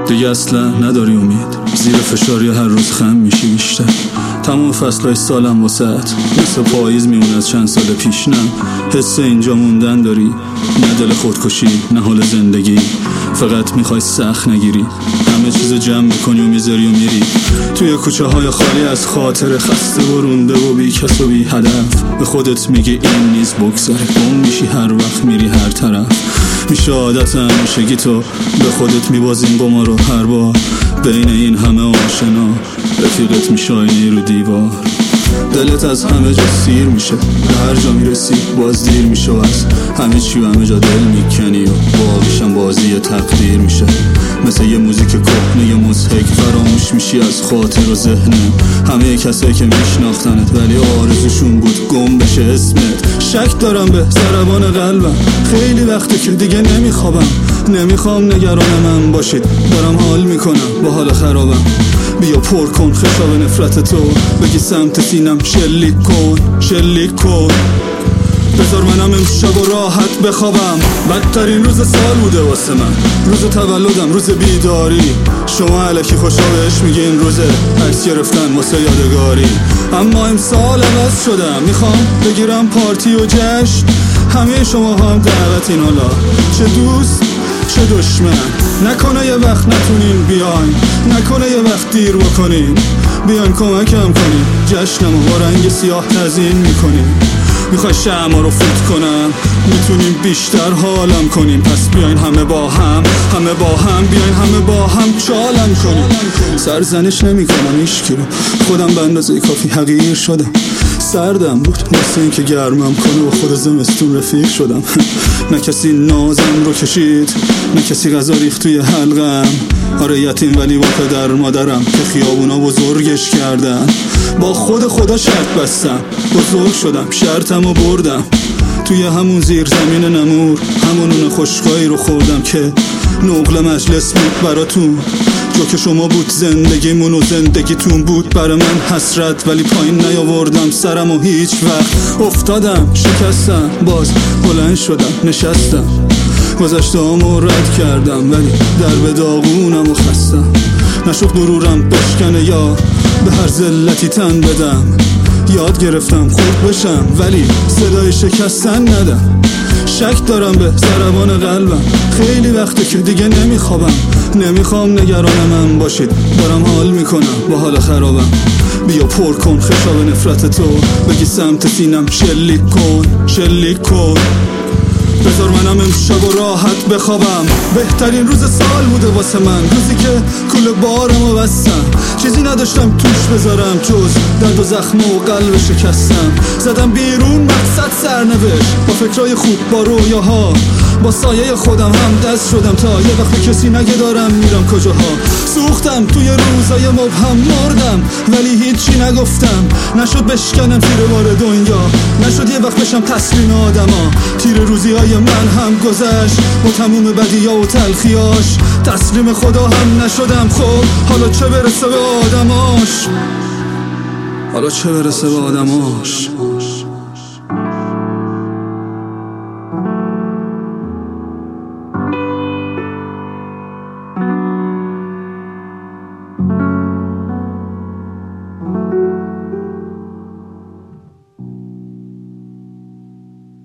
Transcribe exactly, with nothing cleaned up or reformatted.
دیگه اصلا نداری امید، زیر فشاری هر روز خم میشی بیشتر. تمام فصلهای سالم واسهت مثل پاییز میمونه از چند سال پیش. نه حس اینجا موندن داری، نه دل خودکشی، نه حال زندگی. فقط میخوای سخت نگیری، همه چیزو جمع میکنی و میذاری و میری توی کوچه های خالی از خاطر، خسته و رونده و بی کس و بی هدف. به خودت میگی این نیز بگذره، گم میشی هر وقت میری هر طرف. میشه عادتم، میشه گی تو به خودت میبازین قمارو هر بار. بین این همه آشنا رفیقت میشه آینه رو دیوار. دلت از همه جا سیر میشه، به هر جا میرسی باز دیر میشه و از همه چی و همه جا دل میکنی و باقیشم بازی تقدیر میشه. مثل یه موزیک کهنه مضحک فراموش میشی از خاطر و ذهنه. همه کسایی که میشناختنت ولی آرزوشون بود گم بشه اسمت. شک دارم به ضربان قلبم، خیلی وقته که دیگه نمیخوابم. نمیخوام نگران من باشید، دارم حال میکنم با حال خرابم. بیا پر کن خشاب نفرت تو، بگی سمت سینم شلیک کن شلیک کن. بذار منم امشب و راحت بخوابم. بدترین روز سال بوده واسه من، روز تولدم، روز بیداری. شما الکی خوشا بهش میگین روز عکس گرفتن واسه یادگاری. اما امسال عوض شدم، میخوام بگیرم پارتی و جشن. همه شما هم دعوتین، حالا چه دوست چه دشمن. نکنه یه وقت نتونین بیاین، نکنه یه وقت دیر بکنین. بیاین کمکم کنین، جشنمو با رنگ سیاه تزیین میکنین. میخوای شمع رو فوت کنم، میتونیم بیشتر حالم کنیم. پس بیاین همه با هم، همه با هم، بیاین همه با هم چالم کنیم. سرزنش نمی کنم ایشکی رو، خودم به اندازه کافی حقیر شدم. سردم بود واسه این که گرمم کنه و خود زمستون رفیق شدم. نه کسی نازم رو کشید، نه کسی غذا ریخت توی حلقم. آره یتیم ولی با پدر مادرم که خیابونا بزرگش کردن. با خود خدا شرط بستم، بزرگ شدم، شرطم و بردم. توی همون زیر زمین نمور همون اون خشکایی رو خوردم که نقل مجلس بود براتون. جو که شما بود زندگیمون و زندگیتون بود برای من حسرت. ولی پایین نیاوردم سرم و هیچ وقت. افتادم شکستم، باز بلند شدم نشستم. گذشته هامو رد کردم ولی در به داغونم و خستم. نشد غرورم بشکنه یا به هر ذلتی تن بدم. یاد گرفتم خورد بشم ولی صدای شکستن ندم. شک دارم به ضربان قلبم، خیلی وقته که دیگه نمیخوابم. نمیخوام نگران من باشید، دارم حال میکنم با حال خرابم. بیا پر کن خشاب نفرت تو، بگی سمت سینم شلیک کن شلیک کن. بذار منم امشب و راحت بخوابم. بهترین روز سال بوده واسه من، روزی که کل بارمو بستم. چیزی نداشتم توش بذارم جز درد و زخم و قلب شکستم. زدم بیرون مقصد سرنوشت، با فکرای خوب، با رویاها، با سایه خودم هم دست شدم. تا یه وقت کسی نگه دارم میرم کجاها. سوختم توی روزای مبهم، مردم ولی هیچی نگفتم. نشد بشکنم تیر بار دنیا، نشد یه وقت بشم تسلیم آدما. تیر روزی های من هم گذشت با تموم بدیا و تلخیاش. تسلیم خدا هم نشدم، خب حالا چه برسه به آدماش، حالا چه برسه به آدماش.